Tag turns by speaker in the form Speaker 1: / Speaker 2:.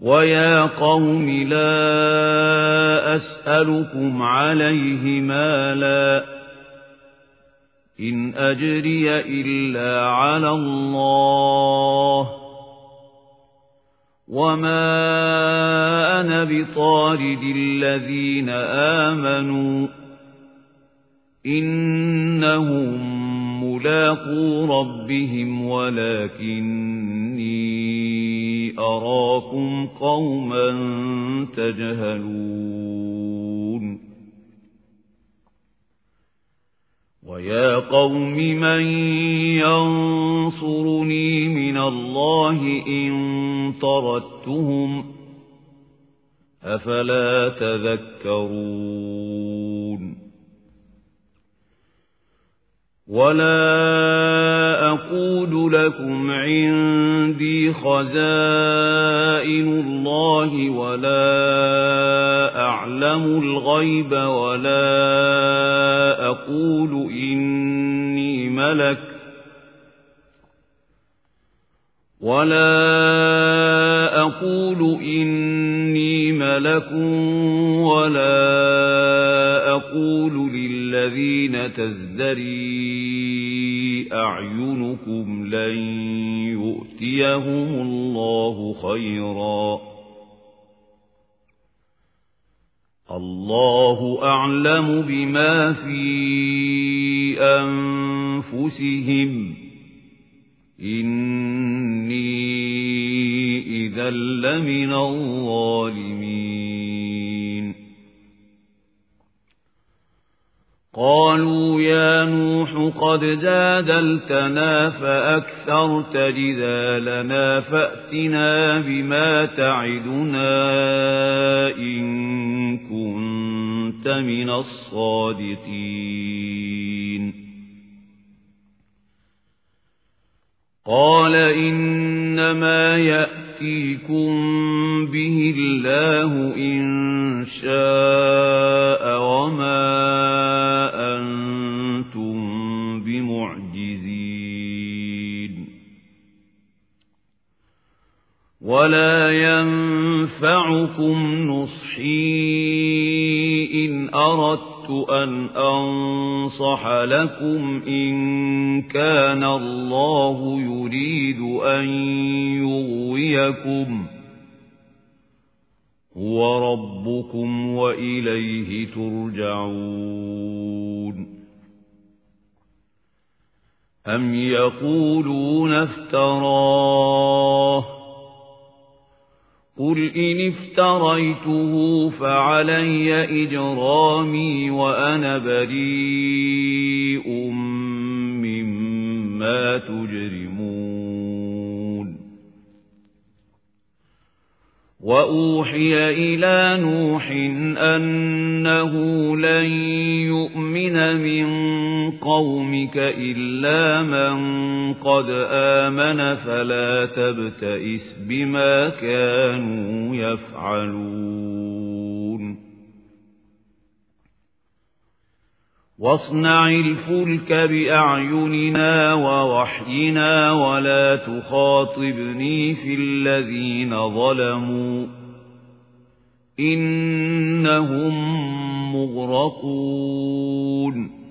Speaker 1: ويا قوم لا أسألكم عليه مالا إن أجري إلا على الله وما أنا بطارد الذين آمنوا إنهم ملاقو ربهم ولكني أراكم قوما تجهلون ويا قوم من ينصرني من الله إن طردتهم أفلا تذكرون ولا أقول لكم عندي خزائن الله ولا أعلم الغيب ولا أقول إني ملك ولا أقول للذين تزدري أعينكم لن يؤتيهم الله خيرا الله أعلم بما في أنفسهم إني إذا لمن الظالمين قالوا يا نوح قد جادلتنا فأكثرت جدالنا فأتنا بما تعدنا إن كنت من الصادقين قال إنما يأتيكم به الله إن شاء وما أنتم بمعجزين ولا ينفعكم نصحي إن أردت أن أنصح لكم إن كان الله يريد أن يغويكم هو ربكم وإليه ترجعون أم يقولون افتراه قل إن افتريته فعلي إجرامي وأنا بريء مما تجرمون وأوحي إلى نوح أنه لن يؤمن من قومك إلا من قد آمن فلا تبتئس بما كانوا يفعلون واصنع الفلك بأعيننا ووحينا ولا تخاطبني في الذين ظلموا إنهم مغرقون